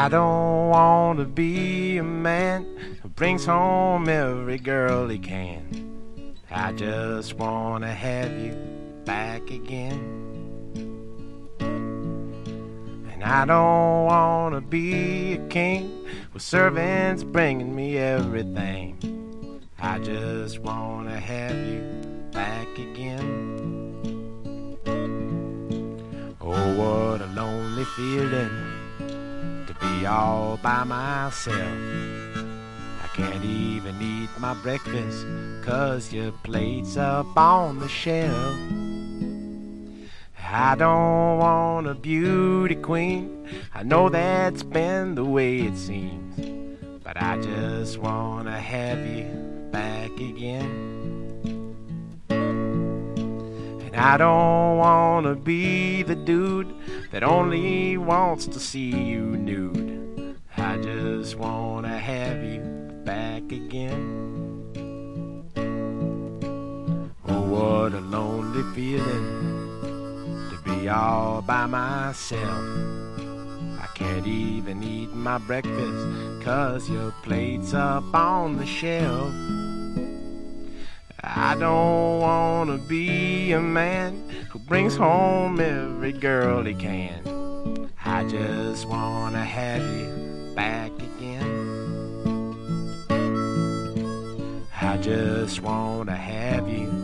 I don't want to be a man who brings home every girl he can. I just want to have you back again. And I don't want to be a king with servants bringing me everything. I just want to have you back again. Oh, what a lonely feeling to be all by myself. I can't even eat my breakfast 'cause your plate's up on the shelf. I don't want a beauty queen, I know that's been the way it seems, but I just want to have you back again. And I don't want to be the dude that only wants to see you nude. I just want to have you back again. Oh, what a lonely feeling to be all by myself. I can't even eat my breakfast 'cause your plate's up on the shelf. I don't want to be a man who brings home every girl he can. I just want to have you back again. I just want to have you